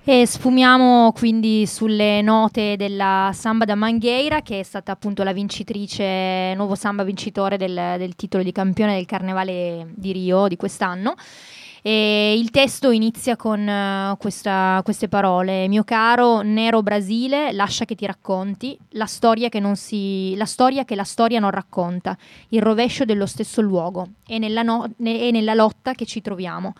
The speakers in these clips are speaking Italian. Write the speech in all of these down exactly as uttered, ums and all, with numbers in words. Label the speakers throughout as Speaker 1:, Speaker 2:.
Speaker 1: E sfumiamo quindi sulle note della Samba da Mangueira, che è stata appunto la vincitrice, nuovo samba vincitore del, del titolo di campione del Carnevale di Rio di quest'anno. E il testo inizia con uh, questa, queste parole: mio caro nero Brasile, lascia che ti racconti la storia che non si, la storia che la storia non racconta, il rovescio dello stesso luogo e nella, no, ne, e nella lotta che ci troviamo.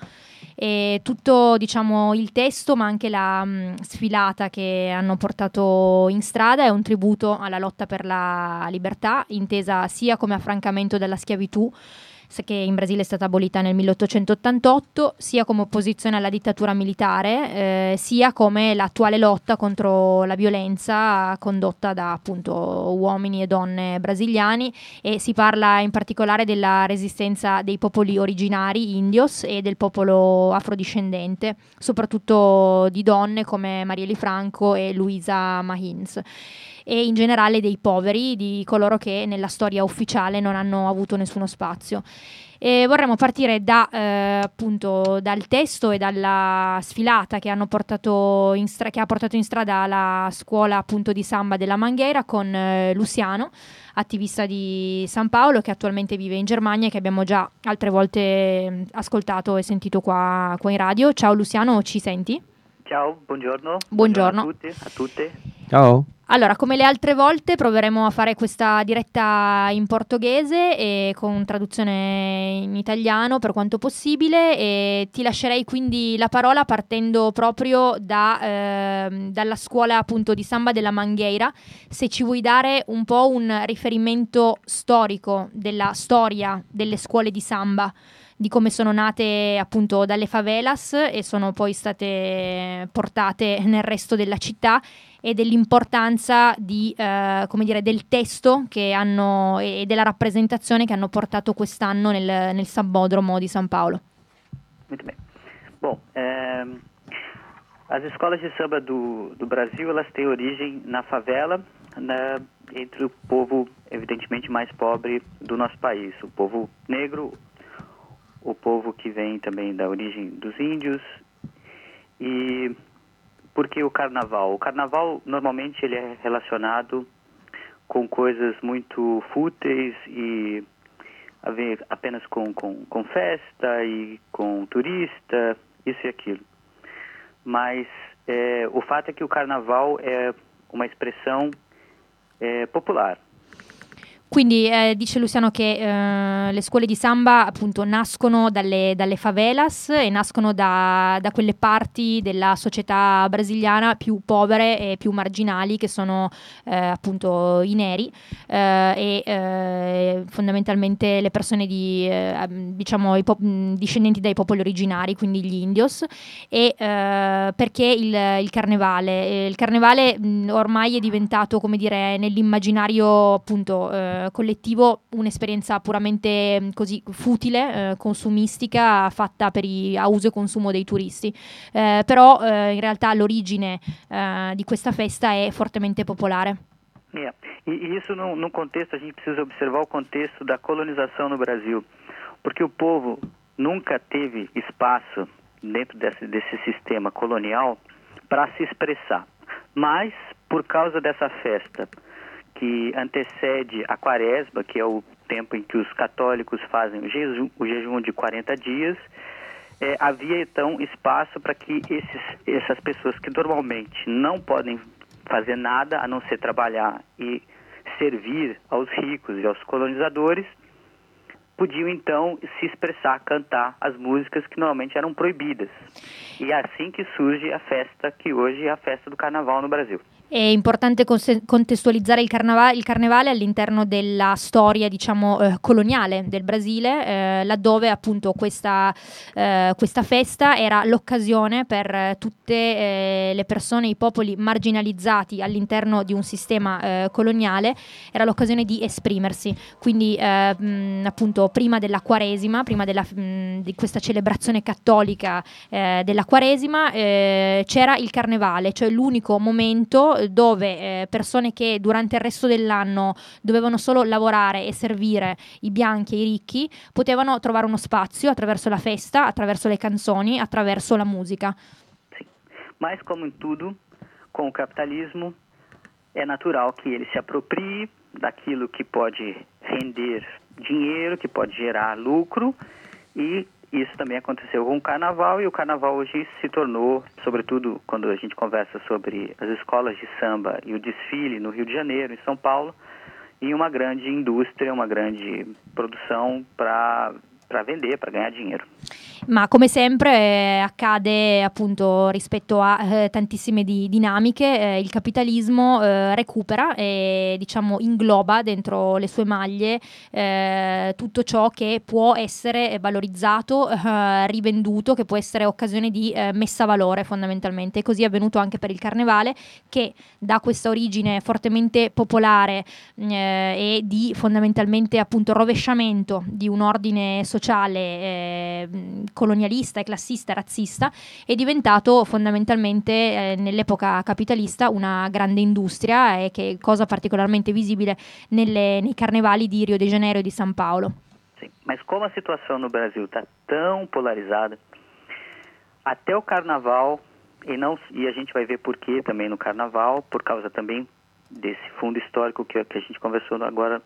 Speaker 1: E tutto, diciamo, il testo, ma anche la mh, sfilata che hanno portato in strada è un tributo alla lotta per la libertà, intesa sia come affrancamento dalla schiavitù, che in Brasile è stata abolita nel milleottocentottantotto, sia come opposizione alla dittatura militare, eh, sia come l'attuale lotta contro la violenza condotta da appunto uomini e donne brasiliani, e si parla in particolare della resistenza dei popoli originari indios e del popolo afrodiscendente, soprattutto di donne come Marielle Franco e Luisa Mahins, e in generale dei poveri, di coloro che nella storia ufficiale non hanno avuto nessuno spazio. E vorremmo partire da, eh, appunto, dal testo e dalla sfilata che, hanno portato in stra- che ha portato in strada la scuola appunto di samba della Mangueira con eh, Luciano, attivista di San Paolo che attualmente vive in Germania e che abbiamo già altre volte ascoltato e sentito qua, qua in radio. Ciao Luciano, ci senti?
Speaker 2: Ciao, buongiorno.
Speaker 1: Buongiorno.
Speaker 2: Buongiorno a tutti, a tutte.
Speaker 3: Ciao.
Speaker 1: Allora, come le altre volte proveremo a fare questa diretta in portoghese e con traduzione in italiano per quanto possibile, e ti lascerei quindi la parola partendo proprio da, eh, dalla scuola appunto di samba della Mangueira, se ci vuoi dare un po' un riferimento storico della storia delle scuole di samba, di come sono nate appunto dalle favelas e sono poi state portate nel resto della città, e dell'importanza di, eh, come dire, del testo che hanno e della rappresentazione che hanno portato quest'anno nel, nel Sambódromo di San Paolo.
Speaker 2: Muito bem. Bom, é, as escolas de samba do, do Brasil, elas têm origem na favela, na, entre o povo evidentemente mais pobre do nosso país, o povo negro, o povo que vem também da origem dos índios. E por que o carnaval? O carnaval normalmente ele é relacionado com coisas muito fúteis e a ver apenas com, com, com festa e com turista, isso e aquilo. Mas é, o fato é que o carnaval é uma expressão é, popular.
Speaker 1: Quindi eh, dice Luciano che eh, le scuole di samba appunto nascono dalle, dalle favelas e nascono da, da quelle parti della società brasiliana più povere e più marginali, che sono eh, appunto i neri eh, e eh, fondamentalmente le persone di eh, diciamo i pop- discendenti dai popoli originari, quindi gli indios. E eh, perché il, il carnevale? Il carnevale mh, ormai è diventato, come dire, nell'immaginario appunto eh, collettivo un'esperienza puramente mh, così futile, eh, consumistica, fatta per i, a uso e consumo dei turisti, eh, però eh, in realtà l'origine eh, di questa festa è fortemente popolare.
Speaker 2: Yeah. E, e isso num, num contexto, a gente precisa observar o contexto da colonização no Brasil, porque o povo nunca teve espaço dentro desse, desse sistema colonial para se expressar, mas por causa dessa festa que antecede a Quaresma, que é o tempo em que os católicos fazem o jejum, o jejum de quarenta dias, é, havia então espaço para que esses, essas pessoas que normalmente não podem fazer nada a não ser trabalhar e servir aos ricos e aos colonizadores, podiam então se expressar, cantar as músicas que normalmente eram proibidas. E é assim que surge a festa que hoje é a festa do Carnaval no Brasil.
Speaker 1: È importante contestualizzare il carnevale, il carnevale all'interno della storia, diciamo, eh, coloniale del Brasile, eh, laddove appunto questa, eh, questa festa era l'occasione per eh, tutte eh, le persone, i popoli marginalizzati all'interno di un sistema eh, coloniale, era l'occasione di esprimersi. Quindi eh, mh, appunto prima della Quaresima, prima della, mh, di questa celebrazione cattolica eh, della Quaresima, eh, c'era il carnevale, cioè l'unico momento dove eh, persone che durante il resto dell'anno dovevano solo lavorare e servire i bianchi e i ricchi potevano trovare uno spazio attraverso la festa, attraverso le canzoni, attraverso la musica.
Speaker 2: Sim. Mas, como em tudo, com o capitalismo, é natural que ele se aproprie daquilo que pode render dinheiro, que pode gerar lucro, e isso também aconteceu com o carnaval, e o carnaval hoje se tornou, sobretudo quando a gente conversa sobre as escolas de samba e o desfile no Rio de Janeiro, em São Paulo, em uma grande indústria, uma grande produção para para vender, para ganhar dinheiro.
Speaker 1: Ma come sempre eh, accade appunto rispetto a eh, tantissime di dinamiche, eh, il capitalismo eh, recupera e diciamo ingloba dentro le sue maglie eh, tutto ciò che può essere valorizzato, eh, rivenduto, che può essere occasione di eh, messa a valore fondamentalmente. E così è avvenuto anche per il carnevale, che da questa origine fortemente popolare eh, e di fondamentalmente appunto rovesciamento di un ordine sociale eh, colonialista e classista e razzista, è diventato fondamentalmente eh, nell'epoca capitalista una grande industria, e che cosa particolarmente visibile nelle, nei carnevali di Rio de Janeiro e di São Paulo.
Speaker 2: Sim, mas como a situação no Brasil está tão polarizada, até o carnaval, e, não, e a gente vai ver por quê também no carnaval, por causa também desse fundo histórico que, que a gente conversou agora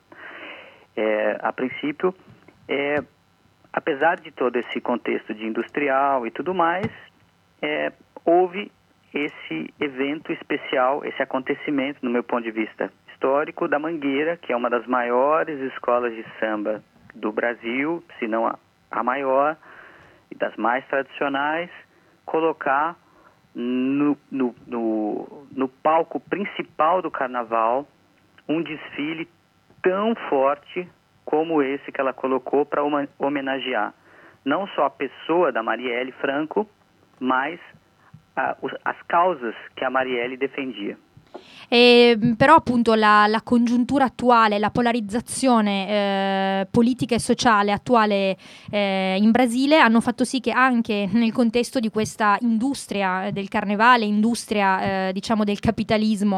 Speaker 2: é, a princípio, é, apesar de todo esse contexto de industrial e tudo mais, é, houve esse evento especial, esse acontecimento, no meu ponto de vista histórico, da Mangueira, que é uma das maiores escolas de samba do Brasil, se não a, a maior, e das mais tradicionais, colocar no, no, no, no palco principal do carnaval um desfile tão forte como esse que ela colocou para homenagear não só a pessoa da Marielle Franco, mas a, as causas che a Marielle defendia.
Speaker 1: E, però appunto la, la congiuntura attuale, la polarizzazione eh, politica e sociale attuale eh, in Brasile hanno fatto sì che anche nel contesto di questa industria del carnevale, industria eh, diciamo del capitalismo,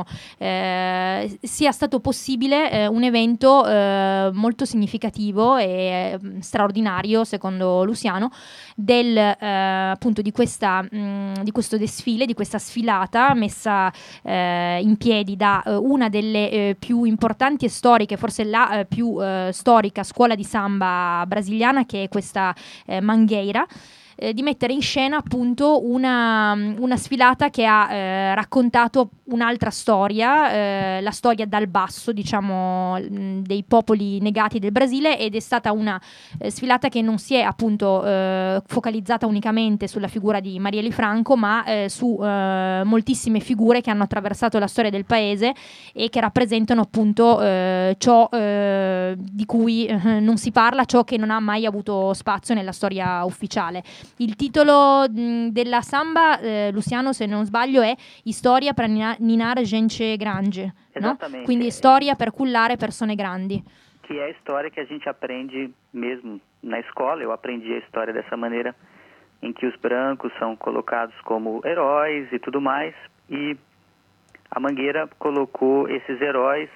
Speaker 1: eh, sia stato possibile eh, un evento eh, molto significativo e eh, straordinario, secondo Luciano, del eh, appunto di questa mh, di questo desfile, di questa sfilata messa eh, in piedi da uh, una delle uh, più importanti e storiche, forse la uh, più uh, storica scuola di samba brasiliana, che è questa uh, Mangueira, eh, di mettere in scena appunto una, una sfilata che ha eh, raccontato un'altra storia, eh, la storia dal basso, diciamo, dei popoli negati del Brasile, ed è stata una eh, sfilata che non si è appunto eh, focalizzata unicamente sulla figura di Marielle Franco, ma eh, su eh, moltissime figure che hanno attraversato la storia del paese e che rappresentano appunto eh, ciò eh, di cui eh, non si parla, ciò che non ha mai avuto spazio nella storia ufficiale. Il titolo mh, della samba, eh, Luciano, se non sbaglio, è Storia per ninar gente grande, no? Quindi storia per cullare persone grandi.
Speaker 2: Que é a história que a gente aprende mesmo na escola. Eu aprendi a história dessa maneira, em que os brancos são colocados como heróis e tudo mais, e a Mangueira colocou esses heróis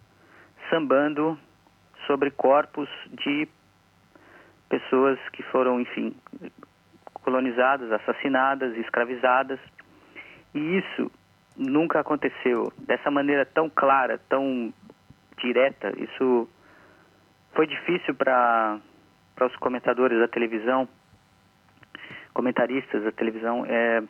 Speaker 2: sambando sobre corpos de pessoas que foram, enfim, colonizadas, assassinadas, escravizadas. E isso nunca aconteceu dessa maneira tão clara, tão direta. Isso foi difícil para para os comentadores da televisão, comentaristas da televisão, é,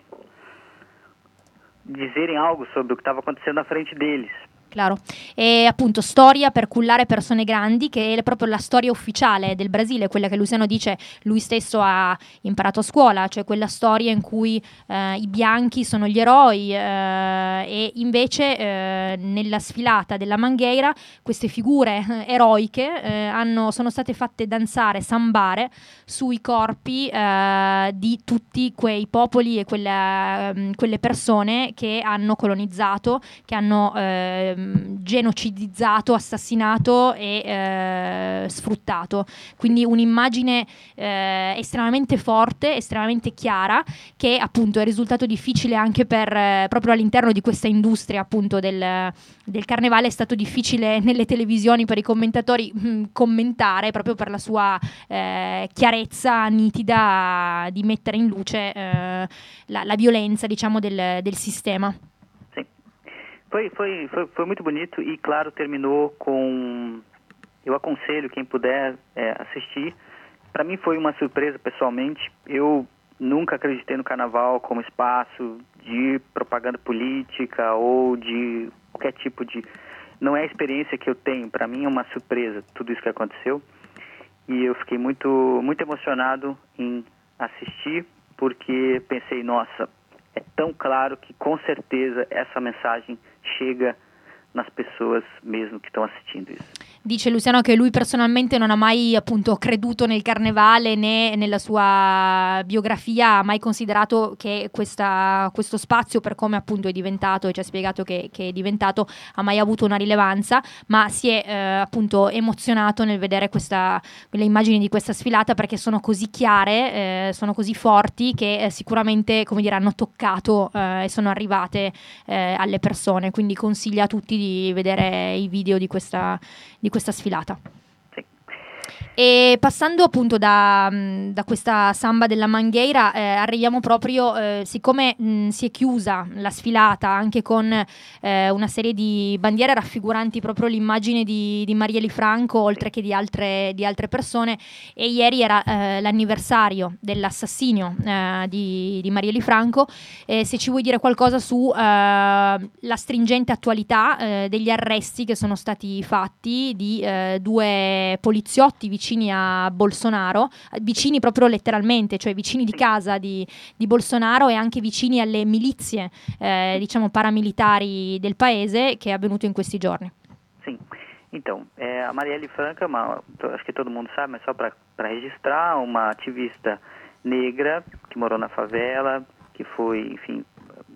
Speaker 2: dizerem algo sobre o que estava acontecendo na frente deles.
Speaker 1: Claro, e appunto storia per cullare persone grandi, che è proprio la storia ufficiale del Brasile, quella che Luciano dice lui stesso ha imparato a scuola, cioè quella storia in cui eh, i bianchi sono gli eroi, eh, e invece eh, nella sfilata della Mangueira queste figure eh, eroiche eh, hanno, sono state fatte danzare, sambare sui corpi eh, di tutti quei popoli e quella, quelle persone che hanno colonizzato, che hanno eh, mh, genocidizzato, assassinato e eh, sfruttato. Quindi un'immagine eh, estremamente forte, estremamente chiara, che appunto è risultato difficile anche per eh, proprio all'interno di questa industria appunto del, del carnevale. È stato difficile nelle televisioni per i commentatori mh, commentare, proprio per la sua eh, chiarezza nitida di mettere in luce eh, la, la violenza, diciamo, del, del sistema.
Speaker 2: Sim. Foi, foi, foi, foi muito bonito e, claro, terminou com... Eu aconselho quem puder é, assistir. Para mim foi uma surpresa pessoalmente. Eu nunca acreditei no carnaval como espaço de propaganda política ou de qualquer tipo de... Não é a experiência que eu tenho. Para mim é uma surpresa tudo isso que aconteceu. E eu fiquei muito, muito emocionado em assistir, porque pensei, nossa, é tão claro que com certeza essa mensagem chega nas pessoas mesmo che stanno assistendo isso.
Speaker 1: Dice Luciano che lui personalmente non ha mai appunto creduto nel carnevale né nella sua biografia, ha mai considerato che questa, questo spazio, per come appunto è diventato e ci ha spiegato che, che è diventato, ha mai avuto una rilevanza, ma si è eh, appunto emozionato nel vedere questa, le immagini di questa sfilata, perché sono così chiare, eh, sono così forti che eh, sicuramente, come dire, hanno toccato eh, e sono arrivate eh, alle persone, quindi consiglia a tutti di vedere i video di questa di questa sfilata.
Speaker 2: Sì.
Speaker 1: E passando appunto da, da questa samba della Mangueira, eh, arriviamo proprio, eh, siccome mh, si è chiusa la sfilata anche con eh, una serie di bandiere raffiguranti proprio l'immagine di, di Marielle Franco, oltre che di altre, di altre persone, e ieri era eh, l'anniversario dell'assassinio eh, di, di Marielle Franco, eh, se ci vuoi dire qualcosa su eh, la stringente attualità eh, degli arresti che sono stati fatti di eh, due poliziotti vicini a Bolsonaro, vicini proprio letteralmente, cioè vicini di casa di, di Bolsonaro, e anche vicini alle milizie eh, diciamo paramilitari del paese, che è avvenuto in questi giorni.
Speaker 2: Sim, então, é, a Marielle Franco, uma, acho que todo mundo sabe, mas só para registrar, uma ativista negra que morou na favela, que foi, enfim,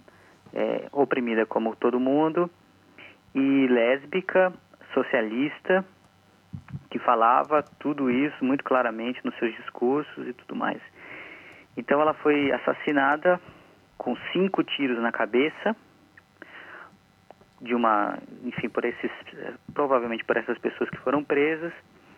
Speaker 2: é, oprimida como todo mundo, e lésbica, socialista, que falava tudo isso muito claramente nos seus discursos e tudo mais. Então ela foi assassinada com cinco tiros na cabeça, de uma, enfim, por esses, provavelmente por essas pessoas que foram presas,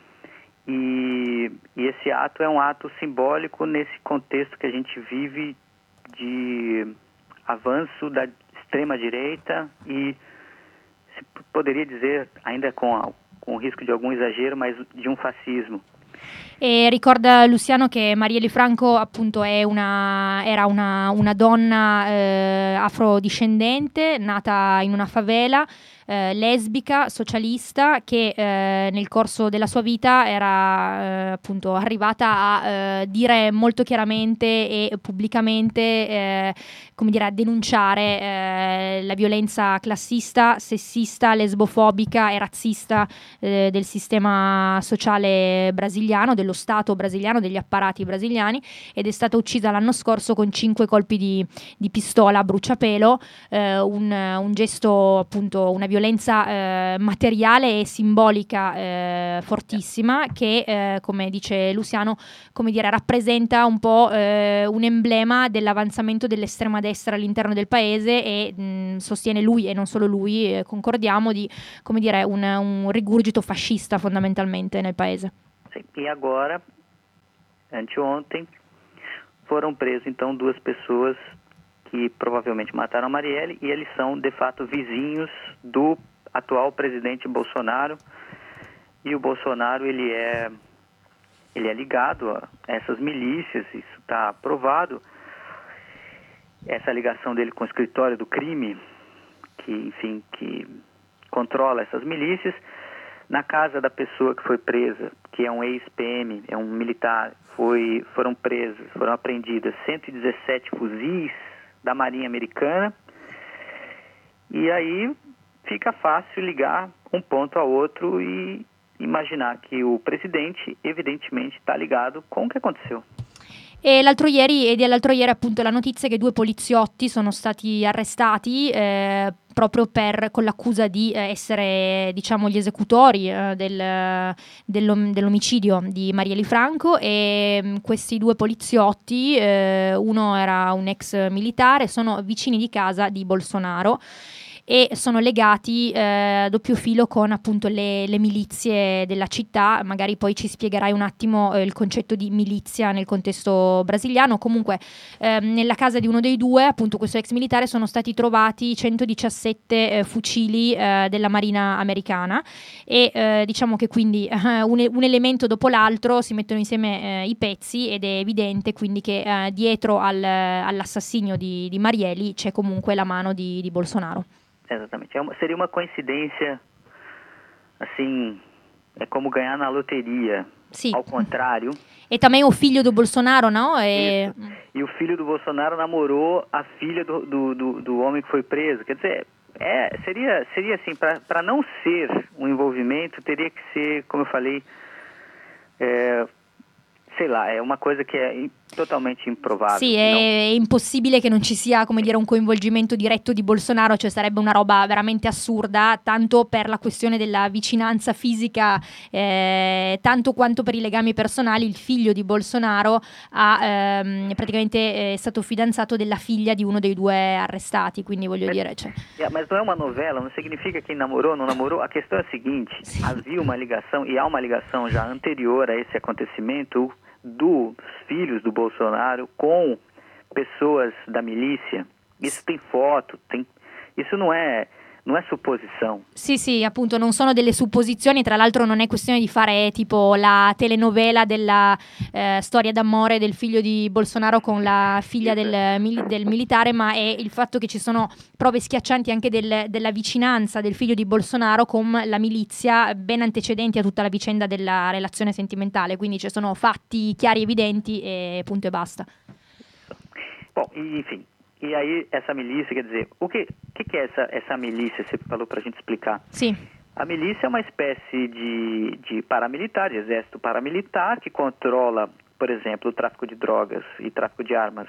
Speaker 2: e, e esse ato é um ato simbólico nesse contexto que a gente vive de avanço da extrema-direita e, se poderia dizer, ainda com a con il rischio di alcun esagero, ma di un fascismo.
Speaker 1: E ricorda Luciano che Marielle Franco appunto è una, era una, una donna eh, afrodiscendente, nata in una favela, eh, lesbica, socialista, che eh, nel corso della sua vita era eh, appunto arrivata a eh, dire molto chiaramente e pubblicamente, eh, come dire, a denunciare eh, la violenza classista, sessista, lesbofobica e razzista eh, del sistema sociale brasiliano, dello Stato brasiliano, degli apparati brasiliani, ed è stata uccisa l'anno scorso con cinque colpi di, di pistola a bruciapelo, eh, un, un gesto, appunto, una violenza eh, materiale e simbolica eh, fortissima, che eh, come dice Luciano, come dire, rappresenta un po' eh, un emblema dell'avanzamento dell'estrema destra all'interno del paese, e mh, sostiene lui, e non solo lui, eh, concordiamo, di, come dire, un, un rigurgito fascista fondamentalmente nel paese.
Speaker 2: Sim. E agora, anteontem, foram presos então duas pessoas que provavelmente mataram a Marielle, e eles são de fato vizinhos do atual presidente Bolsonaro, e o Bolsonaro ele é, ele é ligado a essas milícias, isso está provado, essa ligação dele com o escritório do crime, que enfim, que controla essas milícias. Na casa da pessoa que foi presa, que é um ex-P M, é um militar, foi, foram presos, foram apreendidas cento e dezessete fuzis da Marinha Americana, e aí fica fácil ligar um ponto ao outro e imaginar que o presidente, evidentemente, está ligado com o que aconteceu.
Speaker 1: E l'altro ieri, e dall'altro ieri appunto la notizia che due poliziotti sono stati arrestati eh, proprio per, con l'accusa di eh, essere, diciamo, gli esecutori eh, del, dell'om- dell'omicidio di Marielle Franco, e mh, questi due poliziotti, eh, uno era un ex militare, sono vicini di casa di Bolsonaro e sono legati eh, a doppio filo con appunto le, le milizie della città. Magari poi ci spiegherai un attimo eh, il concetto di milizia nel contesto brasiliano. Comunque eh, nella casa di uno dei due, appunto questo ex militare, sono stati trovati centodiciassette eh, fucili eh, della Marina americana, e eh, diciamo che quindi eh, un, un elemento dopo l'altro si mettono insieme eh, i pezzi, ed è evidente quindi che eh, dietro al, all'assassinio di, di Marielle c'è comunque la mano di, di Bolsonaro.
Speaker 2: Exatamente. É uma, seria uma coincidência, assim, é como ganhar na loteria.
Speaker 1: Sì.
Speaker 2: Ao contrário.
Speaker 1: E também o figlio do Bolsonaro, não? E...
Speaker 2: e o filho do Bolsonaro namorou a filha do, do, do, do homem que foi preso. Quer dizer, é, seria, seria assim, para não ser um envolvimento, teria que ser, como eu falei, é, sei lá, è una cosa che è totalmente improbabile.
Speaker 1: Sì, è, è impossibile che non ci sia, come dire, un coinvolgimento diretto di Bolsonaro, cioè sarebbe una roba veramente assurda, tanto per la questione della vicinanza fisica, eh, tanto quanto per i legami personali. Il figlio di Bolsonaro ha ehm, praticamente è stato fidanzato della figlia di uno dei due arrestati, quindi voglio
Speaker 2: ma,
Speaker 1: dire... Cioè...
Speaker 2: Yeah, mas não é uma novela, não significa quem namorou, não namorou. A questão é a seguinte,
Speaker 1: Sim.
Speaker 2: havia uma ligação, e há uma ligação já anterior a esse acontecimento, dos filhos do Bolsonaro com pessoas da milícia. Isso tem foto, tem... isso não é, non è supposizione.
Speaker 1: Sì, sì, appunto, non sono delle supposizioni. Tra l'altro non è questione di fare tipo la telenovela della eh, storia d'amore del figlio di Bolsonaro con la figlia del, mil- del militare, ma è il fatto che ci sono prove schiaccianti anche del, della vicinanza del figlio di Bolsonaro con la milizia, ben antecedenti a tutta la vicenda della relazione sentimentale. Quindi ci sono fatti chiari, evidenti, e punto e basta.
Speaker 2: Bom, enfim. E aí, essa milícia, quer dizer, o que, que, que é essa, essa milícia? Você falou para a gente explicar.
Speaker 1: Sim.
Speaker 2: A milícia é uma espécie de, de paramilitar, de exército paramilitar, que controla, por exemplo, o tráfico de drogas e tráfico de armas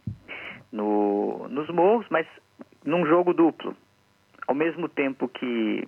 Speaker 2: no, nos morros, mas num jogo duplo. Ao mesmo tempo que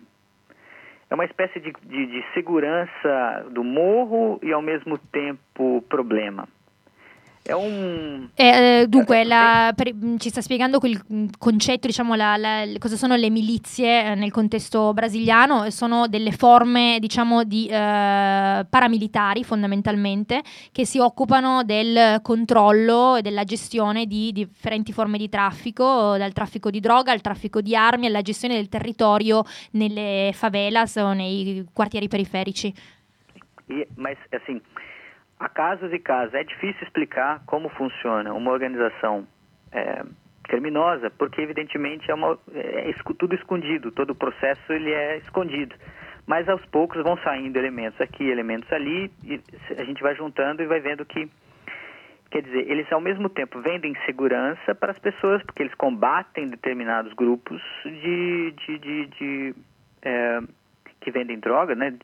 Speaker 2: é uma espécie de, de, de segurança do morro e ao mesmo tempo problema. È un...
Speaker 1: Eh, dunque, la, per, ci sta spiegando quel concetto, diciamo, la, la, cosa sono le milizie nel contesto brasiliano. Sono delle forme, diciamo, di eh, paramilitari fondamentalmente, che si occupano del controllo e della gestione di differenti forme di traffico, dal traffico di droga al traffico di armi, alla gestione del territorio nelle favelas o nei quartieri periferici.
Speaker 2: E, mas, assim, há casos e casos. É difícil explicar como funciona uma organização é, criminosa, porque evidentemente é, uma, é tudo escondido, todo o processo ele é escondido. Mas aos poucos vão saindo elementos aqui, elementos ali, e a gente vai juntando e vai vendo que, quer dizer, eles ao mesmo tempo vendem segurança para as pessoas, porque eles combatem determinados grupos de, de, de, de é, que vendem droga, né?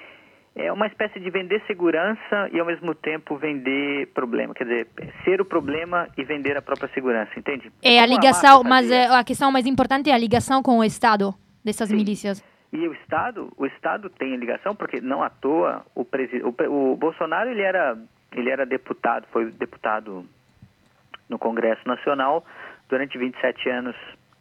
Speaker 2: É uma espécie de vender segurança e ao mesmo tempo vender problema, quer dizer, ser o problema e vender a própria segurança, entende?
Speaker 1: E a ligação, mas a questão mais importante é a ligação com o Estado dessas Sim. milícias.
Speaker 2: E o Estado, o Estado tem ligação porque não à toa o, presi- o, o Bolsonaro ele era, ele era deputado, foi deputado no Congresso Nacional durante vinte e sete anos.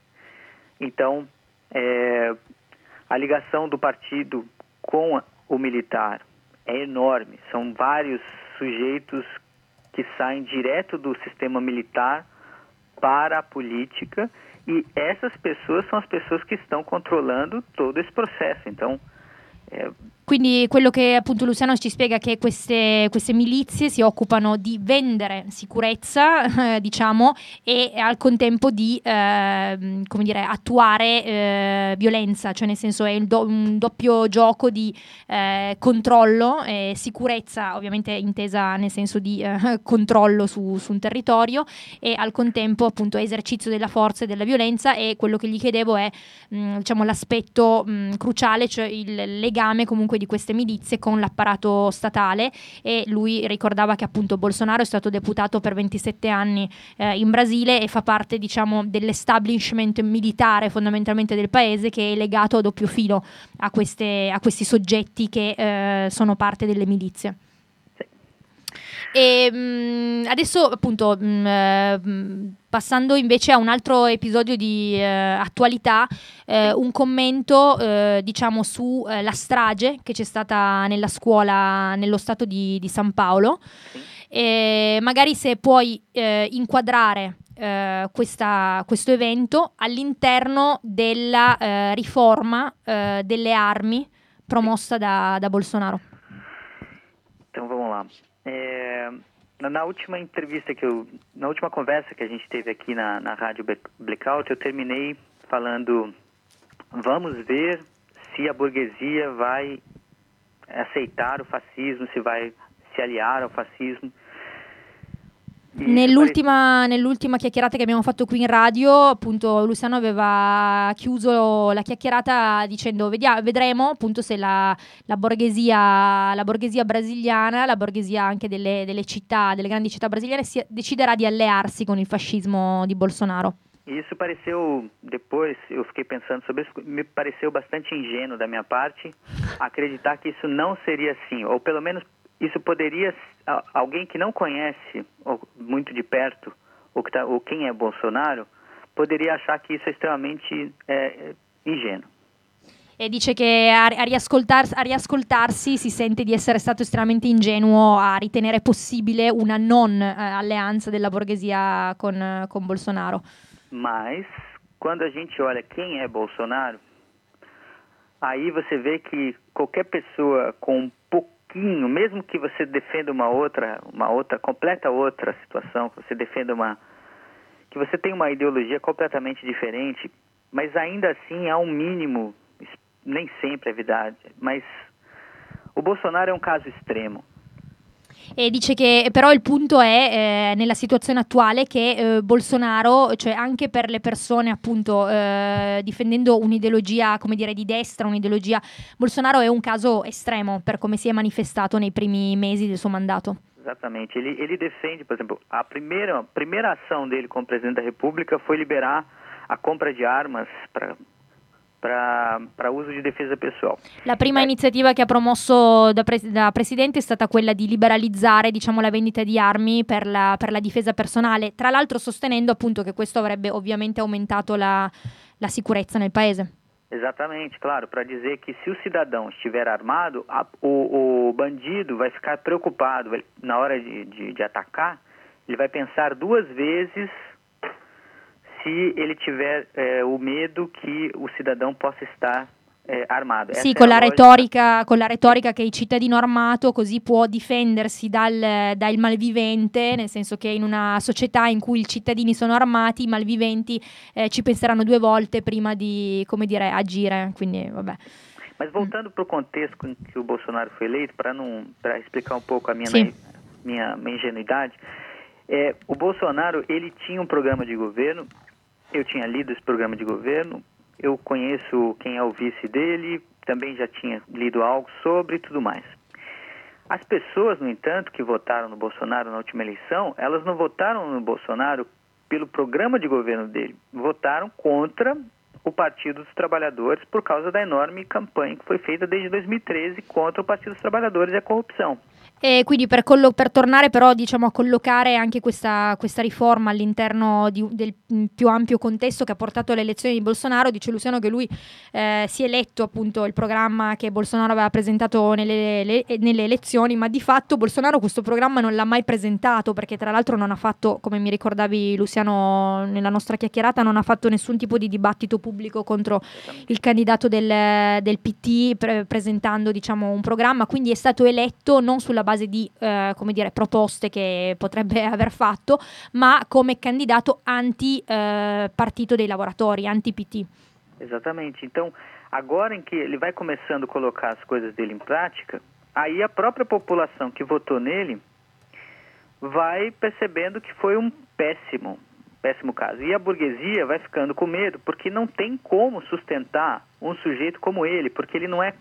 Speaker 2: Então, é, a ligação do partido com a o militar é enorme. São vários sujeitos que saem direto do sistema militar para a política e essas pessoas são as pessoas que estão controlando todo esse processo. Então, é...
Speaker 1: Quindi quello che appunto Luciano ci spiega è che queste, queste milizie si occupano di vendere sicurezza, eh, diciamo, e al contempo di eh, come dire, attuare eh, violenza, cioè nel senso è il do- un doppio gioco di eh, controllo e sicurezza, ovviamente intesa nel senso di eh, controllo su, su un territorio, e al contempo appunto esercizio della forza e della violenza. E quello che gli chiedevo è mh, diciamo l'aspetto mh, cruciale, cioè il legame legame comunque di queste milizie con l'apparato statale, e lui ricordava che appunto Bolsonaro è stato deputato per ventisette anni eh, in Brasile e fa parte, diciamo, dell'establishment militare fondamentalmente del paese, che è legato a doppio filo a, queste, a questi soggetti che eh, sono parte delle milizie. E mh, adesso appunto mh, eh, passando invece a un altro episodio di eh, attualità, eh, un commento eh, diciamo su eh, la strage che c'è stata nella scuola nello stato di, di San Paolo, e magari se puoi eh, inquadrare eh, questa, questo evento all'interno della eh, riforma eh, delle armi promossa da, da Bolsonaro.
Speaker 2: Então vamos lá. É, na última entrevista que eu, na última conversa que a gente teve aqui na, na Rádio Blackout, eu terminei falando, vamos ver se a burguesia vai aceitar o fascismo, se vai se aliar ao fascismo.
Speaker 1: Nell'ultima, nell'ultima chiacchierata che abbiamo fatto qui in radio, appunto Luciano aveva chiuso la chiacchierata dicendo vediamo, vedremo appunto se la, la borghesia la borghesia brasiliana, la borghesia anche delle, delle città, delle grandi città brasiliane, si, deciderà di allearsi con il fascismo di Bolsonaro.
Speaker 2: Isso pareceu, depois eu fiquei pensando sobre isso, me pareceu bastante ingênuo da minha parte acreditar que isso não seria assim, ou pelo menos isso poderia, alguém que não conhece ou, muito de perto ou, que tá, ou quem é Bolsonaro, poderia achar che isso è estremamente é, ingênuo.
Speaker 1: E dice che a, a, riascoltar, a riascoltarsi si sente di essere stato estremamente ingenuo a ritenere possibile una non eh, alleanza della borghesia con, con Bolsonaro.
Speaker 2: Mas, quando a gente olha quem é Bolsonaro, aí você vê que qualquer pessoa com um pouco mesmo que você defenda uma outra, uma outra, completa outra situação, que você defenda uma, que você tem uma ideologia completamente diferente, mas ainda assim há um mínimo, nem sempre é verdade, mas o Bolsonaro é um caso extremo.
Speaker 1: E dice che però il punto è eh, nella situazione attuale che eh, Bolsonaro, cioè anche per le persone appunto eh, difendendo un'ideologia, come dire, di destra, un'ideologia, Bolsonaro è un caso estremo per come si è manifestato nei primi mesi del suo mandato.
Speaker 2: Exatamente, ele, ele defende, por exemplo, a primeira, primeira ação dele como presidente da República foi liberar a compra de armas para para uso di difesa pessoal.
Speaker 1: La prima eh. iniziativa che ha promosso da, pre- da presidente è stata quella di liberalizzare, diciamo, la vendita di armi per la, per la difesa personale, tra l'altro sostenendo appunto che questo avrebbe ovviamente aumentato la, la sicurezza nel paese.
Speaker 2: Exatamente, claro, para dizer que se o cidadão estiver armado, a, o, o bandido vai ficar preocupado, ele, na hora de, de, de atacar, ele vai pensar duas vezes se ele tiver eh, o medo che o cidadão possa estar eh, armato.
Speaker 1: Sì, con la, retorica, con la retorica che il cittadino armato così può difendersi dal, dal malvivente, nel senso che in una società in cui i cittadini sono armati, i malviventi eh, ci penseranno due volte prima di, come dire, agire, quindi vabbè.
Speaker 2: Mas voltando mm. para o contexto em que o Bolsonaro foi eleito, para não para explicar um pouco a minha,
Speaker 1: sì.
Speaker 2: minha, minha ingenuidade, é, o Bolsonaro ele tinha um programa de governo. Eu tinha lido esse programa de governo, eu conheço quem é o vice dele, também já tinha lido algo sobre e tudo mais. As pessoas, no entanto, que votaram no Bolsonaro na última eleição, elas não votaram no Bolsonaro pelo programa de governo dele, votaram contra o Partido dos Trabalhadores por causa da enorme campanha che foi feita desde dois mil e treze contra o Partido dos Trabalhadores e a corruzione.
Speaker 1: E quindi per, collo- per tornare però diciamo a collocare anche questa, questa riforma all'interno di, del più ampio contesto che ha portato alle elezioni di Bolsonaro, dice Luciano che lui eh, si è letto appunto il programma che Bolsonaro aveva presentato nelle, le, nelle elezioni, ma di fatto Bolsonaro questo programma non l'ha mai presentato, perché tra l'altro non ha fatto, come mi ricordavi Luciano nella nostra chiacchierata, non ha fatto nessun tipo di dibattito pubblico contro il candidato del, del P T pre- presentando diciamo un programma, quindi è stato eletto non sulla base di eh, come dire proposte che potrebbe aver fatto, ma come candidato anti eh, partito dei lavoratori, anti P T.
Speaker 2: Exatamente. Então, agora em que ele vai começando a colocar as coisas dele em prática, aí a própria população que votou nele vai percebendo que foi um péssimo, péssimo caso. E a burguesia vai ficando com medo, porque não tem como sustentar um sujeito como ele, porque ele não é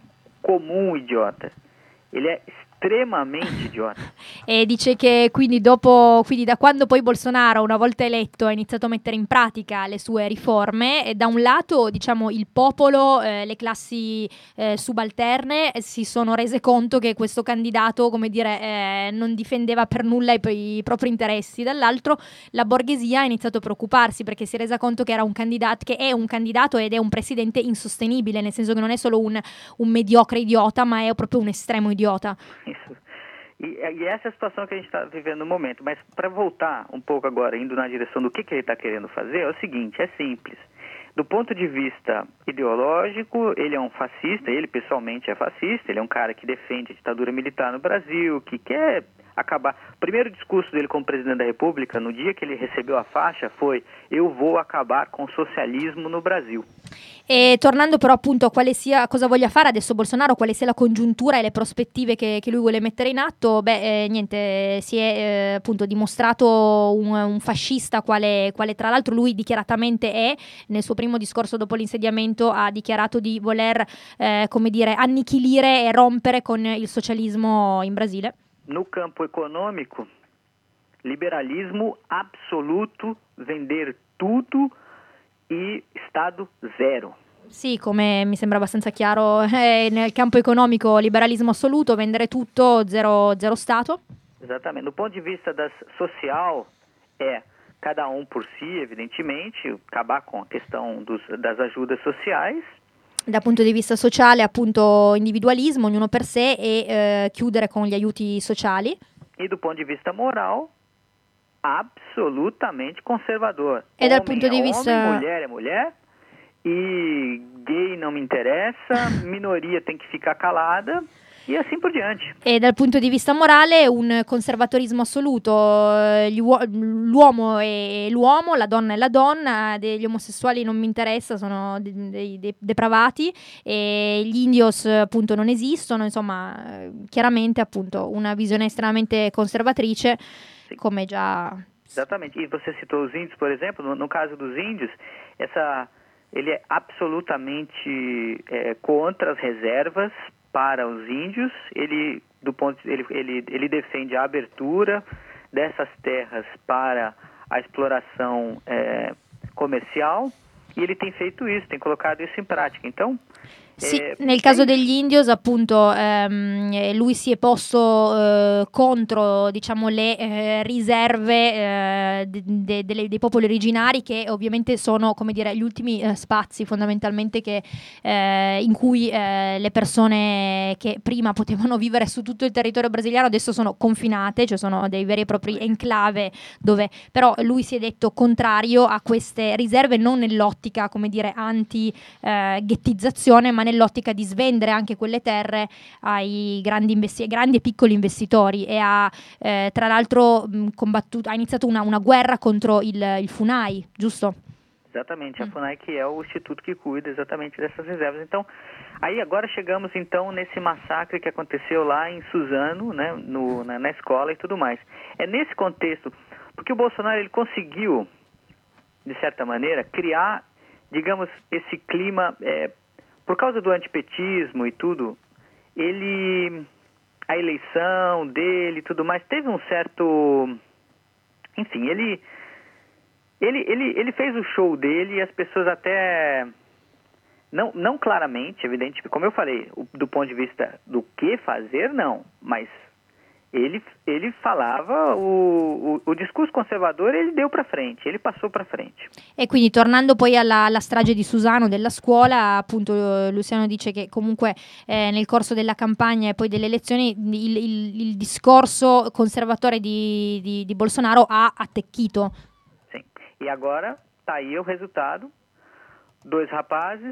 Speaker 2: comum idiota. Ele é estremamente idiota.
Speaker 1: E dice che quindi dopo, quindi da quando poi Bolsonaro, una volta eletto, ha iniziato a mettere in pratica le sue riforme, e da un lato, diciamo, il popolo, eh, le classi eh, subalterne eh, si sono rese conto che questo candidato, come dire, eh, non difendeva per nulla i, i propri interessi, dall'altro la borghesia ha iniziato a preoccuparsi perché si è resa conto che era un candidato, che è un candidato ed è un presidente insostenibile, nel senso che non è solo un, un mediocre idiota, ma è proprio un estremo idiota.
Speaker 2: Isso. E, e essa é a situação que a gente está vivendo no momento. Mas para voltar um pouco agora, indo na direção do que, que ele está querendo fazer, é o seguinte, é simples. Do ponto de vista ideológico, ele é um fascista, ele pessoalmente é fascista, ele é um cara que defende a ditadura militar no Brasil, que quer acabar... O primeiro discurso dele como presidente da República, no dia que ele recebeu a faixa, foi: eu vou acabar com o socialismo no Brasil.
Speaker 1: E tornando però appunto a quale sia, cosa voglia fare adesso Bolsonaro, quale sia la congiuntura e le prospettive che, che lui vuole mettere in atto, beh, eh, niente, si è eh, appunto dimostrato un, un fascista, quale, quale tra l'altro lui dichiaratamente è. Nel suo primo discorso dopo l'insediamento ha dichiarato di voler, eh, come dire, annichilire e rompere con il socialismo in Brasile.
Speaker 2: No campo econômico, liberalismo absoluto, vender tudo e Stato zero.
Speaker 1: Sì, come mi sembra abbastanza chiaro, eh, nel campo economico liberalismo assoluto, vendere tutto, zero, zero Stato.
Speaker 2: Exatamente. Do ponto de vista das social, é cada um por si, evidentemente, acabar com a questão dos, das ajudas sociais.
Speaker 1: Dal punto di vista sociale, appunto, individualismo, ognuno per sé, e eh, chiudere con gli aiuti sociali.
Speaker 2: E do ponto de vista moral, absolutamente conservador.
Speaker 1: E dal
Speaker 2: homem
Speaker 1: punto
Speaker 2: é
Speaker 1: di vista...
Speaker 2: homem, mulher é mulher, e gay não me interessa, minoria tem que ficar calada, e assim por diante.
Speaker 1: E dal punto di vista morale un conservatorismo assoluto, gli uo- l'uomo è l'uomo, la donna è la donna, degli omosessuali non mi interessa, sono dei, dei, dei depravati, e gli indios appunto non esistono, insomma, chiaramente appunto una visione estremamente conservatrice,
Speaker 2: Sim.
Speaker 1: come già...
Speaker 2: Exatamente. E você citou os índios, por exemplo, no, no caso dos índios, essa, ele é absolutamente é, contra as reservas para os índios. Ele, do ponto, ele, ele, ele defende a abertura dessas terras para a exploração é, comercial, e ele tem feito isso, tem colocado isso in pratica. Então,
Speaker 1: Sì,
Speaker 2: eh,
Speaker 1: nel caso degli indios appunto ehm, lui si è posto eh, contro, diciamo, le eh, riserve eh, de, de, de, dei popoli originari, che ovviamente sono, come dire, gli ultimi eh, spazi fondamentalmente che, eh, in cui eh, le persone che prima potevano vivere su tutto il territorio brasiliano adesso sono confinate, cioè sono dei veri e propri enclave, dove però lui si è detto contrario a queste riserve, non nell'ottica, come dire, anti-ghettizzazione, eh, ma nell'ottica di svendere anche quelle terre ai grandi, investi- grandi e piccoli investitori, e ha eh, tra l'altro mh, combattuto, ha iniziato una, una guerra contro il, il FUNAI, giusto?
Speaker 2: Exatamente, a
Speaker 1: Hum.
Speaker 2: FUNAI, que é o instituto que cuida exatamente dessas reservas. Então, aí agora chegamos então nesse massacre que aconteceu lá em Suzano, né, no, na, na escola e tudo mais. É nesse contexto, porque o Bolsonaro ele conseguiu, de certa maneira, criar, digamos, esse clima, é, por causa do antipetismo e tudo, ele, a eleição dele e tudo mais, teve um certo, enfim, ele... Ele, ele, ele fez o show dele e as pessoas até, não, não claramente, evidente, como eu falei, o, do ponto de vista do que fazer, não, mas ele, ele falava, o, o, o discurso conservador ele deu para frente, ele passou para frente.
Speaker 1: E quindi tornando poi alla, alla strage di Suzano, della scuola, appunto Luciano dice che comunque eh, nel corso della campagna e poi delle elezioni il, il, il discorso conservatore di, di, di Bolsonaro ha attecchito.
Speaker 2: E agora está aí o resultado. Dois rapazes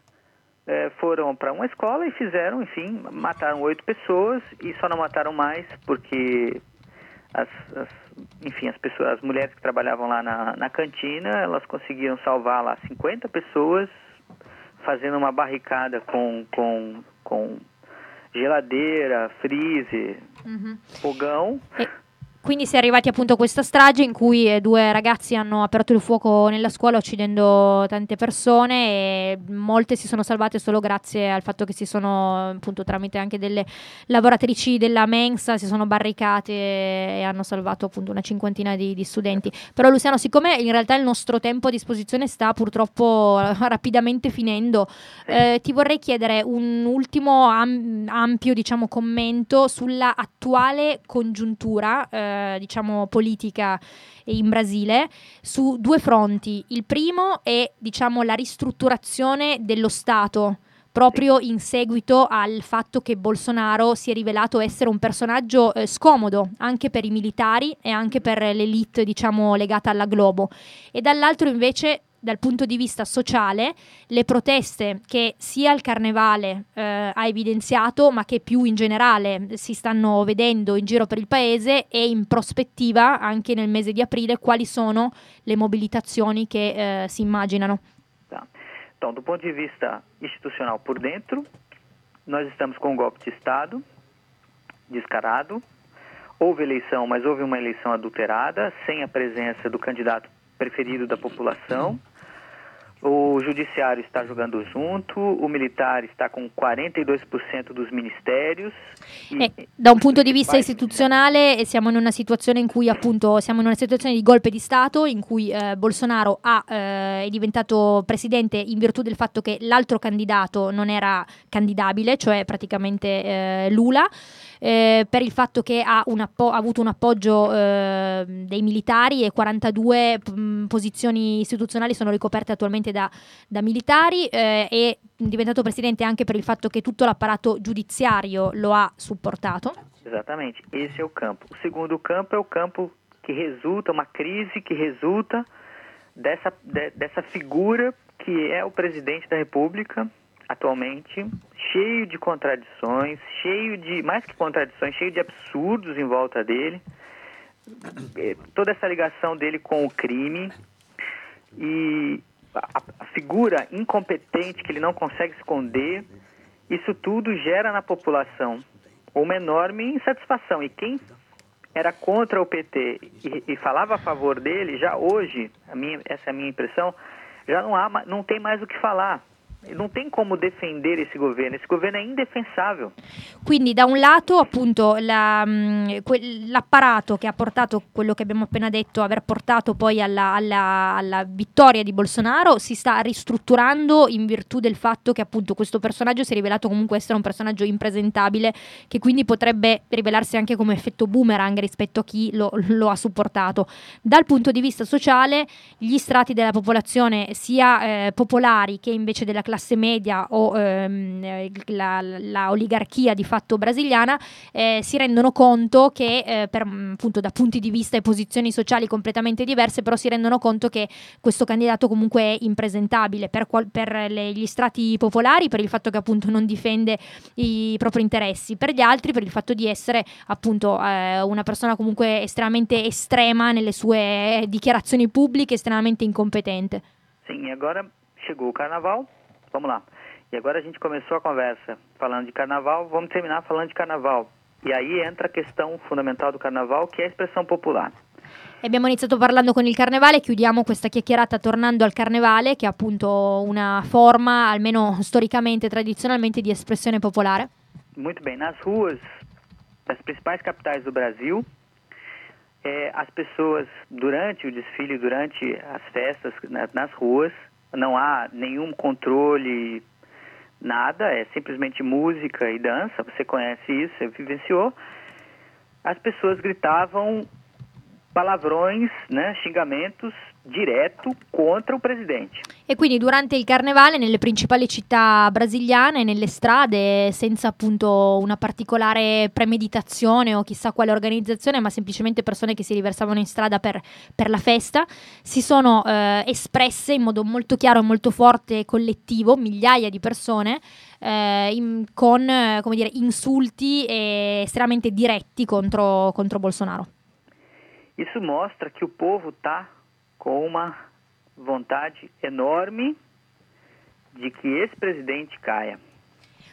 Speaker 2: eh, foram para uma escola e fizeram, enfim, mataram oito pessoas, e só não mataram mais porque as, as, enfim, as pessoas, as mulheres que trabalhavam lá na, na cantina, elas conseguiram salvar lá cinquenta pessoas, fazendo uma barricada com, com, com geladeira, freezer,
Speaker 1: Mm-hmm.
Speaker 2: fogão.
Speaker 1: E- Quindi si è arrivati appunto a questa strage in cui eh, due ragazzi hanno aperto il fuoco nella scuola uccidendo tante persone, e molte si sono salvate solo grazie al fatto che si sono, appunto, tramite anche delle lavoratrici della mensa, si sono barricate e hanno salvato appunto una cinquantina di, di studenti. Però Luciano, siccome in realtà il nostro tempo a disposizione sta purtroppo rapidamente finendo, eh, ti vorrei chiedere un ultimo am- ampio, diciamo, commento sulla attuale congiuntura eh, diciamo politica in Brasile, su due fronti. Il primo è, diciamo, la ristrutturazione dello Stato, proprio in seguito al fatto che Bolsonaro si è rivelato essere un personaggio eh, scomodo anche per i militari e anche per l'elite, diciamo, legata alla Globo. E dall'altro invece, dal punto di vista sociale, le proteste che sia il Carnevale eh, ha evidenziato, ma che più in generale si stanno vedendo in giro per il paese, e in prospettiva anche nel mese di aprile quali sono le mobilitazioni che eh, si immaginano.
Speaker 2: Tá. Então, do ponto de vista institucional por dentro, nós estamos com um golpe de Estado descarado. Houve eleição, mas houve uma eleição adulterada, sem a presença do candidato preferido da população. O judiciário está jogando junto, o militar está com quarenta e dois por cento dos ministérios.
Speaker 1: E da un punto di vista istituzionale siamo in una situazione in cui appunto siamo in una situazione di golpe di Stato, in cui eh, Bolsonaro ha, eh, è diventato presidente in virtù del fatto che l'altro candidato non era candidabile, cioè praticamente eh, Lula. Eh, per il fatto che ha, un appo- ha avuto un appoggio eh, dei militari, e quarantadue mh, posizioni istituzionali sono ricoperte attualmente da, da militari, eh, è diventato presidente anche per il fatto che tutto l'apparato giudiziario lo ha supportato.
Speaker 2: Exatamente, esse é o campo. O segundo campo é o campo que resulta, uma crise que resulta dessa, de, dessa figura que é o presidente da República atualmente, cheio de contradições, cheio de, mais que contradições, cheio de absurdos em volta dele, toda essa ligação dele com o crime, e a, a figura incompetente que ele não consegue esconder, isso tudo gera na população uma enorme insatisfação. E quem era contra o P T e, e falava a favor dele, já hoje, a minha, essa é a minha impressão, já não há, não tem mais o que falar. Non tem come difendere esse governo, esse governo è indefensabile.
Speaker 1: Quindi da un lato appunto la, mh, que- l'apparato che ha portato quello che abbiamo appena detto, aver portato poi alla, alla, alla vittoria di Bolsonaro, si sta ristrutturando in virtù del fatto che appunto questo personaggio si è rivelato comunque essere un personaggio impresentabile, che quindi potrebbe rivelarsi anche come effetto boomerang rispetto a chi lo, lo ha supportato. Dal punto di vista sociale, gli strati della popolazione, sia eh, popolari che invece della classe media o ehm, la, la oligarchia di fatto brasiliana, eh, si rendono conto che eh, per, appunto, da punti di vista e posizioni sociali completamente diverse, però si rendono conto che questo candidato comunque è impresentabile per, qual- per le, gli strati popolari, per il fatto che appunto non difende i propri interessi, per gli altri per il fatto di essere appunto eh, una persona comunque estremamente estrema nelle sue dichiarazioni pubbliche, estremamente incompetente.
Speaker 2: Sim, e agora chegou o carnaval. Vamos lá. E agora a gente começou a conversa falando de carnaval, vamos terminar falando de carnaval. E aí entra a questão fundamental do carnaval, che è espressione popolare.
Speaker 1: E abbiamo iniziato parlando con il carnevale, chiudiamo questa chiacchierata tornando al carnevale, che è appunto una forma, almeno storicamente, tradizionalmente, di espressione popolare.
Speaker 2: Muito bem, nas ruas das principais capitais do Brasil, eh, as pessoas, durante o desfile, durante as festas na, nas ruas, não há nenhum controle, nada, é simplesmente música e dança, você conhece isso, você vivenciou. As pessoas gritavam palavrões, né, xingamentos direto contro il presidente.
Speaker 1: E quindi durante il carnevale nelle principali città brasiliane, nelle strade, senza appunto una particolare premeditazione o chissà quale organizzazione, ma semplicemente persone che si riversavano in strada per, per la festa, si sono eh, espresse in modo molto chiaro e molto forte e collettivo, migliaia di persone, eh, in, con eh, come dire, insulti eh, estremamente diretti contro, contro Bolsonaro.
Speaker 2: Isso mostra que o povo está com uma vontade enorme de que esse presidente caia.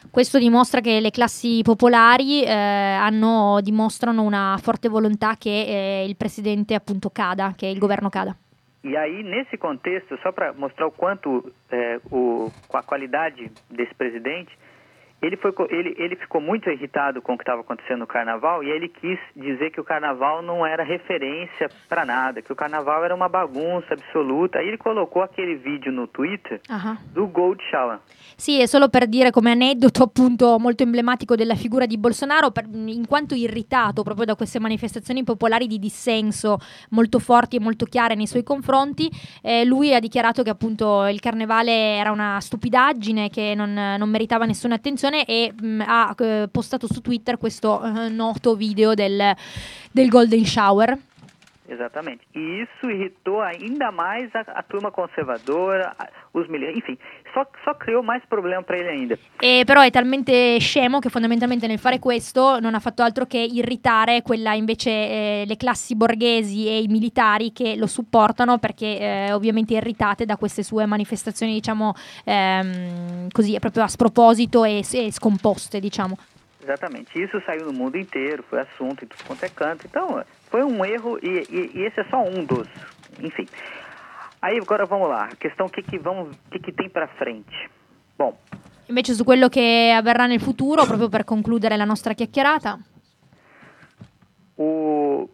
Speaker 1: Questo dimostra che le classi popolari eh, hanno, dimostrano una forte volontà che eh, il presidente appunto cada, che il governo cada.
Speaker 2: E aí, nesse contexto, só para mostrar o quanto, é, o, com a qualidade desse presidente, ele, foi, ele, ele ficou muito irritado com o que estava acontecendo no Carnaval e aí ele quis dizer que o Carnaval não era referência para nada, que o Carnaval era uma bagunça absoluta. Aí ele colocou aquele vídeo no Twitter uh-huh. do Gold Shower.
Speaker 1: Sì, è solo per dire come aneddoto appunto molto emblematico della figura di Bolsonaro, per, in quanto irritato proprio da queste manifestazioni popolari di dissenso molto forti e molto chiare nei suoi confronti, eh, lui ha dichiarato che appunto il carnevale era una stupidaggine, che non, non meritava nessuna attenzione e mh, ha eh, postato su Twitter questo eh, noto video del, del Golden Shower.
Speaker 2: Exatamente. E isso irritou ainda mais a, a turma conservadora, a, os militares, enfim, só, só criou mais problema para ele ainda.
Speaker 1: E però è talmente scemo che fondamentalmente nel fare questo non ha fatto altro che irritare quella invece eh, le classi borghesi e i militari che lo supportano, perché eh, ovviamente irritate da queste sue manifestazioni, diciamo ehm, così proprio a sproposito e, e scomposte, diciamo.
Speaker 2: Exatamente. Isso saiu no mundo inteiro, foi assunto em tudo quanto é canto. Então, foi um erro e, e, e esse é só um dos. Enfim. Aí agora vamos lá. A questão que que vamos, que que tem para frente. Bom.
Speaker 1: Invece su quello che avverrà nel futuro, proprio per concludere la nostra chiacchierata.
Speaker 2: O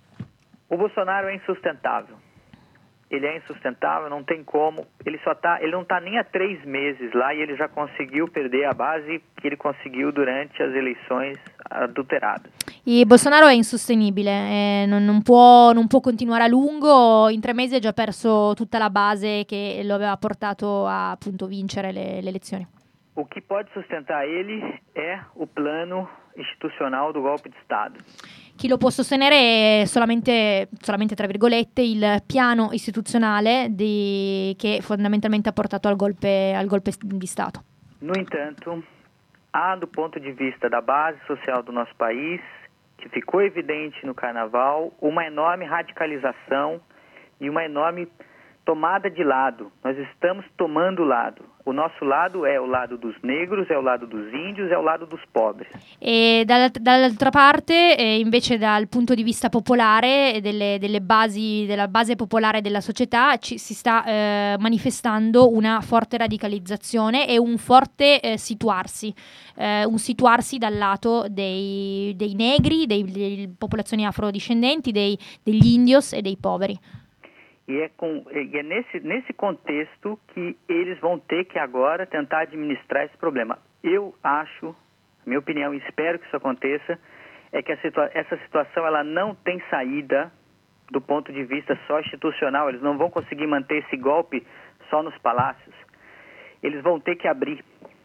Speaker 2: o Bolsonaro é insustentável. Ele é insustentável, não tem como. Ele só tá, ele não está nem há três meses lá e ele já conseguiu perder a base que ele conseguiu durante as eleições adulteradas.
Speaker 1: E Bolsonaro è insostenibile, eh, non, non, può, non può continuare a lungo. In tre mesi ha già perso tutta la base che lo aveva portato a appunto vincere le, le elezioni.
Speaker 2: O que pode sustentar ele è o plano istituzionale do golpe di Stato.
Speaker 1: Chi lo può sostenere è solamente, solamente tra virgolette, il piano istituzionale di, che fondamentalmente ha portato al golpe, al golpe di Stato.
Speaker 2: No entanto, há do ponto de vista da base social do nosso país, que ficou evidente no Carnaval, uma enorme radicalização e uma enorme tomada de lado. Nós estamos tomando lado. O nosso lado è o lado dos negros, è o lado dos índios, è o lado dos pobres.
Speaker 1: E dall- dall'altra parte, eh, invece dal punto di vista popolare, delle, delle basi, della base popolare della società, ci, si sta eh, manifestando una forte radicalizzazione e un forte eh, situarsi, eh, un situarsi dal lato dei, dei negri, dei, delle popolazioni afrodiscendenti, dei, degli indios e dei poveri.
Speaker 2: E é, com, e é nesse, nesse contexto que eles vão ter que agora tentar administrar esse problema. Eu acho, minha opinião, e espero que isso aconteça, é que a situa- essa situação ela não tem saída do ponto de vista só institucional. Eles não vão conseguir manter esse golpe só nos palácios. Eles vão ter que abrir.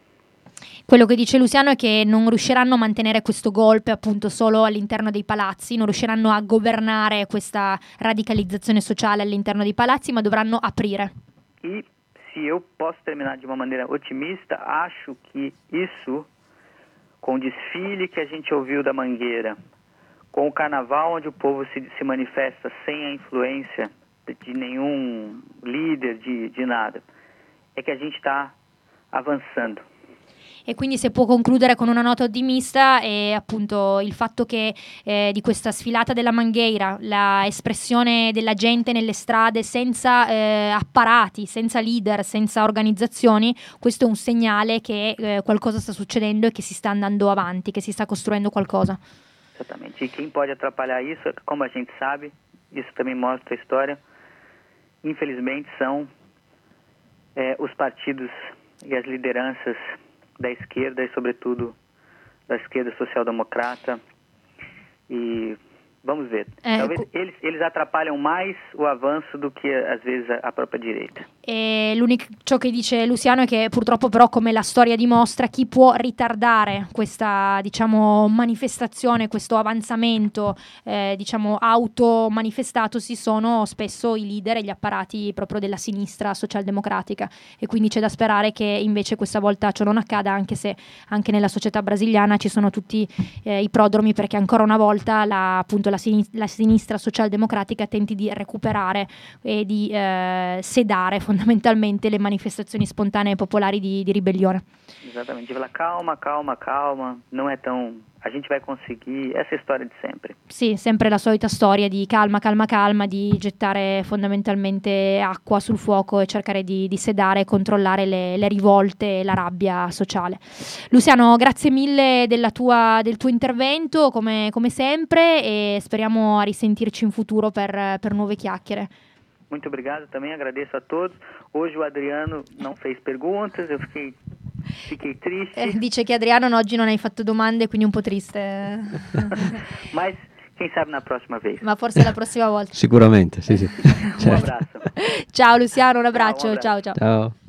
Speaker 1: Quello che dice Luciano è che non riusciranno a mantenere questo golpe appunto solo all'interno dei palazzi, non riusciranno a governare questa radicalizzazione sociale all'interno dei palazzi, ma dovranno aprire.
Speaker 2: E se eu posso terminar de uma maneira otimista, acho que isso, com o desfile que a gente ouviu da Mangueira, com o Carnaval onde o povo se, se manifesta sem a influência de nenhum líder, de, de nada, é que a gente está avançando.
Speaker 1: E quindi se può concludere con una nota ottimista è appunto il fatto che eh, di questa sfilata della Mangueira, la espressione della gente nelle strade senza eh, apparati, senza leader, senza organizzazioni, questo è un segnale che eh, qualcosa sta succedendo e che si sta andando avanti, che si sta costruendo qualcosa.
Speaker 2: Exatamente. E quem pode atrapalhar isso, como a gente sabe, isso também mostra a história, infelizmente são é, os partidos e as lideranças da esquerda e, sobretudo, da esquerda social-democrata. E vamos ver.
Speaker 1: Eh,
Speaker 2: Talvez
Speaker 1: co-
Speaker 2: eles, eles atrapalham mais o avanço do que, às vezes, a, a própria direita.
Speaker 1: E l'unico, ciò che dice Luciano è che purtroppo però, come la storia dimostra, chi può ritardare questa diciamo manifestazione, questo avanzamento eh, diciamo automanifestatosi sono spesso i leader e gli apparati proprio della sinistra socialdemocratica, e quindi c'è da sperare che invece questa volta ciò non accada, anche se anche nella società brasiliana ci sono tutti eh, i prodromi perché ancora una volta la, appunto la, sinistra, la sinistra socialdemocratica tenti di recuperare e di eh, sedare fondamentalmente fondamentalmente le manifestazioni spontanee popolari di, di ribellione.
Speaker 2: Exatamente, de falar calma, calma, calma, non è tão... a gente vai conseguir, essa storia di sempre.
Speaker 1: Sì, sempre la solita storia di calma, calma, calma, di gettare fondamentalmente acqua sul fuoco e cercare di, di sedare e controllare le, le rivolte e la rabbia sociale. Luciano, grazie mille della tua, del tuo intervento, come, come sempre, e speriamo a risentirci in futuro per, per nuove chiacchiere.
Speaker 2: Muito obrigado, também agradeço a todos. Hoje o Adriano não fez perguntas, eu fiquei, fiquei triste.
Speaker 1: Eh, dice che Adriano oggi non hai fatto domande, quindi un po' triste.
Speaker 2: Mas quem sabe na próxima vez.
Speaker 1: Ma forse la prossima volta.
Speaker 3: Sicuramente, sì, sì.
Speaker 2: Un
Speaker 3: Certo.
Speaker 2: abbraccio.
Speaker 1: Ciao Luciano, un abbraccio,
Speaker 2: Ciao, un abbraccio.
Speaker 1: ciao ciao.
Speaker 3: Ciao.